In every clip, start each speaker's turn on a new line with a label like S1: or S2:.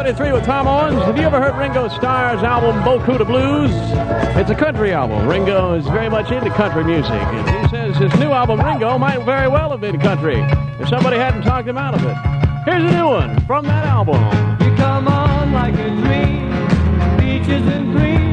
S1: 93 with Tom Owens. Have you ever heard Ringo Starr's album, Bocuda Blues? It's a country album. Ringo is very much into country music. And he says his new album, Ringo, might very well have been country if somebody hadn't talked him out of it. Here's a new one from that album.
S2: You come on like a dream, peaches and cream.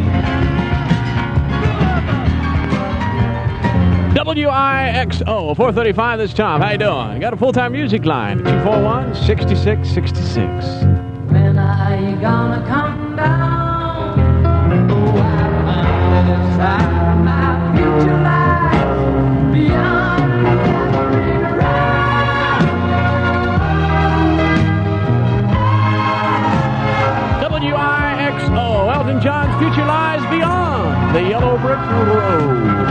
S1: WIXO, 435 this time. How you doing? Got a full-time music line, 241-6666.
S2: When are you gonna come down? Oh, I'm inside my future life beyond every round.
S1: WIXO, Elton John's future lies beyond the yellow brick road.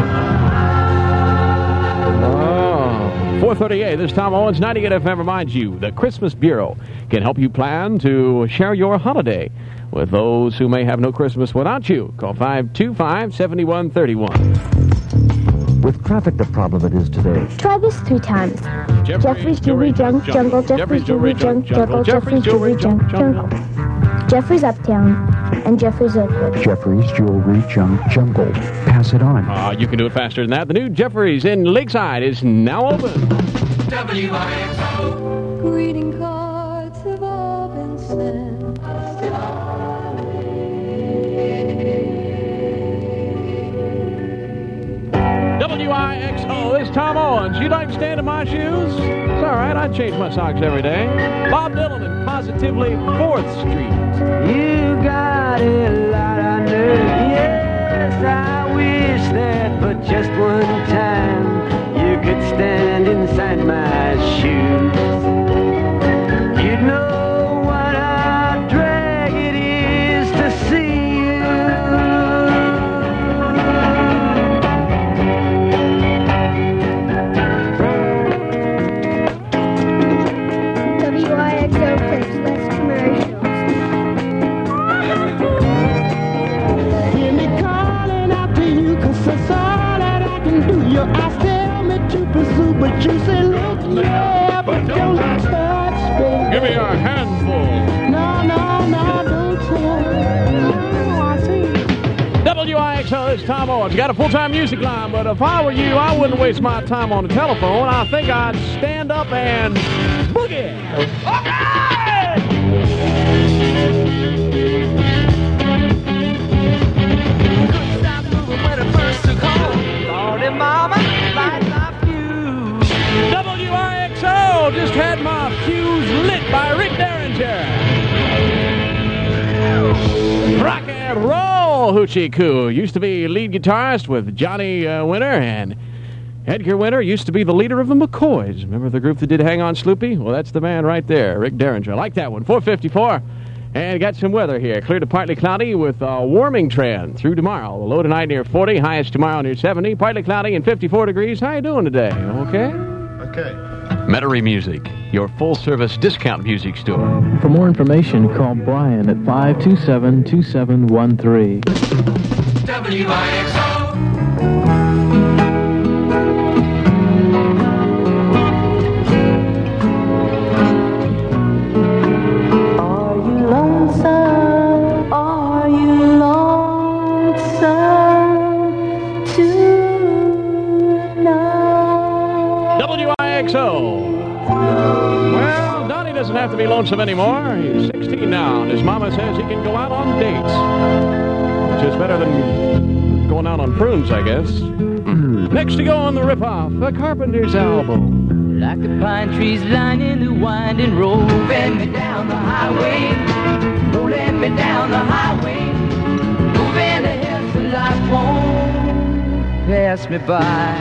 S1: 438, this is Tom Owens, 98 FM reminds you, the Christmas Bureau can help you plan to share your holiday with those who may have no Christmas without you. Call 525-7131.
S3: With traffic the problem it is today.
S4: Try this 3 times. Jeffrey's Jewelry Junk Jungle. Jeffrey's Jewelry Junk Jungle. Jeffrey's Jewelry Junk Jungle. Jeffrey's Uptown and Jeffrey's Oakwood.
S3: Jeffrey's Jewelry Junk Jungle. Pass it on.
S1: You can do it faster than that. The new Jeffrey's in Lakeside is now open.
S2: WIXO.
S4: Greeting cards have all been sent.
S1: WIXO, this is Tom Owens. You'd like to stand in my shoes? It's all right. I change my socks every day. Bob Dylan and Positively 4th Street.
S2: You got a lot on earth. Yes, I wish that, but just one time you could stand inside my shoes. You'd know what a drag it is to see
S4: WIXO plays less commercials.
S5: Hear me calling out to you, 'cause that's all that I can do. Your eyes tell me to pursue, but you say look, yeah, but don't touch, baby.
S1: Give me a handful.
S5: No, don't touch. I see.
S1: WIXO, this is Tom Owens. Got a full-time music line, but if I were you, I wouldn't waste my time on the telephone. I think I'd stand up and boogie.
S2: stop moving when it first took hold. Lordy mama, light my fuse.
S1: WIXO just had my fuse lit by Rick Derringer. Rock and roll, Hoochie Coo. Used to be lead guitarist with Johnny Winter, and Edgar Winter used to be the leader of the McCoys. Remember the group that did Hang On Sloopy? Well, that's the man right there, Rick Derringer. I like that one. 454. And got some weather here. Clear to partly cloudy with a warming trend through tomorrow. The low tonight near 40, highest tomorrow near 70. Partly cloudy and 54 degrees. How you doing today? Okay?
S6: Okay.
S1: Metairie Music, your full-service discount music store.
S7: For more information, call Brian at 527-2713.
S2: WIXO.
S5: Are you lonesome? Are you lonesome tonight?
S1: WIXO. Well, Donnie doesn't have to be lonesome anymore. He's 16 now, and his mama says he can go out on dates. Which is better than going out on prunes, I guess. Next to go on the rip-off, the Carpenters album.
S2: Like the pine trees lining the winding road. Rolling me down the highway. Rolling me down the highway. Moving ahead so life won't pass me by.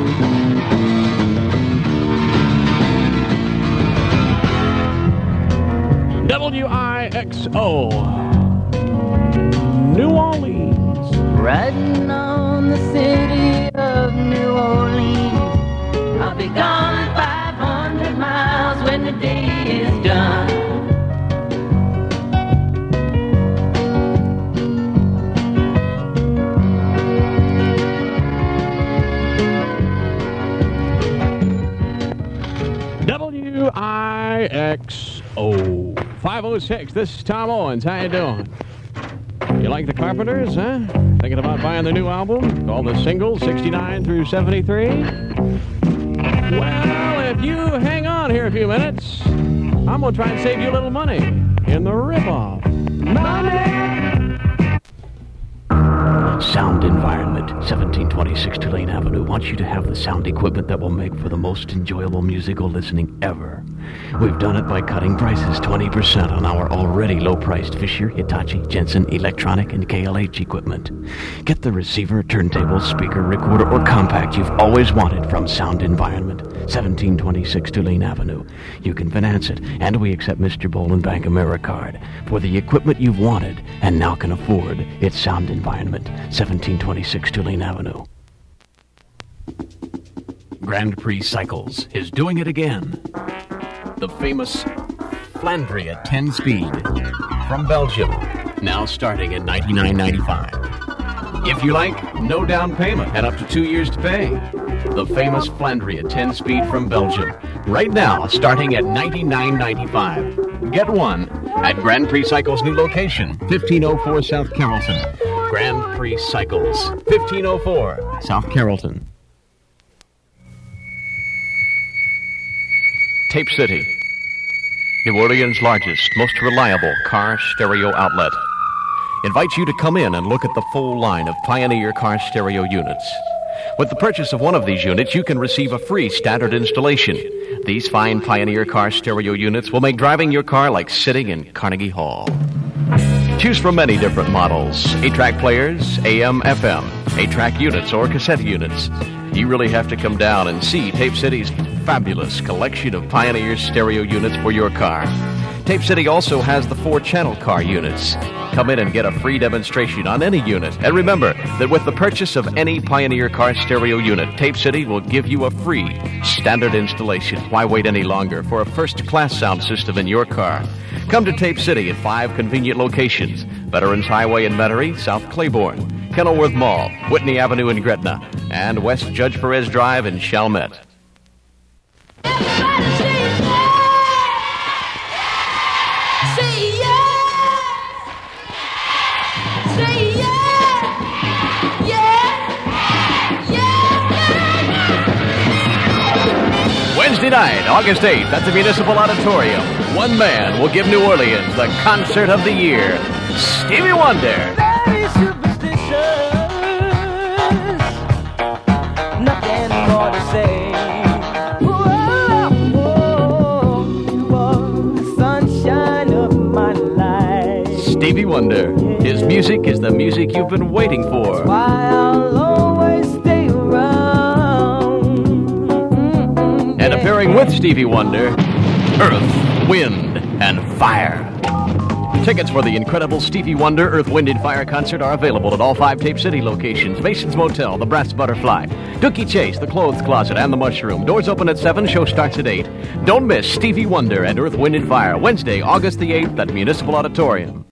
S1: WIXO. New Orleans.
S2: Riding on the city of New Orleans. I'll be gone 500 miles when the day is done.
S1: WIXO. 506. This is Tom Owens. How you doing? You like the Carpenters, huh? Thinking about buying their new album called The Singles, 69 through 73? Well, if you hang on here a few minutes, I'm going to try and save you a little money in the rip-off. Sound Environment, 1726 Tulane Avenue, wants you to have the sound equipment that will make for the most enjoyable musical listening ever. We've done it by cutting prices 20% on our already low-priced Fisher, Hitachi, Jensen, Electronic, and KLH equipment. Get the receiver, turntable, speaker, recorder, or compact you've always wanted from Sound Environment, 1726 Tulane Avenue. You can finance it, and we accept Mr. Boland Bank AmeriCard. For the equipment you've wanted and now can afford, it's Sound Environment, 1726 Tulane Avenue. Grand Prix Cycles is doing it again. The famous Flandria 10-speed from Belgium, now starting at $99.95. If you like, no down payment and up to 2 years to pay. The famous Flandria 10-speed from Belgium, right now starting at $99.95. Get one at Grand Prix Cycles' new location, 1504 South Carrollton. Grand Prix Cycles, 1504 South Carrollton. Tape City, New Orleans' largest, most reliable car stereo outlet, invites you to come in and look at the full line of Pioneer car stereo units. With the purchase of one of these units, you can receive a free standard installation. These fine Pioneer car stereo units will make driving your car like sitting in Carnegie Hall. Choose from many different models: 8-track players, AM, FM, 8-track units, or cassette units. You really have to come down and see Tape City's fabulous collection of Pioneer stereo units for your car. Tape City also has the 4-channel car units. Come in and get a free demonstration on any unit. And remember that with the purchase of any Pioneer car stereo unit, Tape City will give you a free standard installation. Why wait any longer for a first-class sound system in your car? Come to Tape City at 5 convenient locations: Veterans Highway in Metairie, South Claiborne, Kenilworth Mall, Whitney Avenue in Gretna, and West Judge Perez Drive in Chalmette. Wednesday night, August 8th, at the Municipal Auditorium, one man will give New Orleans the concert of the year, Stevie Wonder.
S5: Very superstitious, nothing more to say. Whoa, you are the sunshine of my life.
S1: Stevie Wonder. His music is the music you've been waiting for.
S5: Why I'll always stay around.
S1: And appearing with Stevie Wonder, Earth, Wind, and Fire. Tickets for the incredible Stevie Wonder, Earth, Wind, and Fire concert are available at all 5 Tape City locations: Mason's Motel, the Brass Butterfly, Dookie Chase, the Clothes Closet, and the Mushroom. Doors open at 7, show starts at 8. Don't miss Stevie Wonder and Earth, Wind, and Fire, Wednesday, August the 8th at Municipal Auditorium.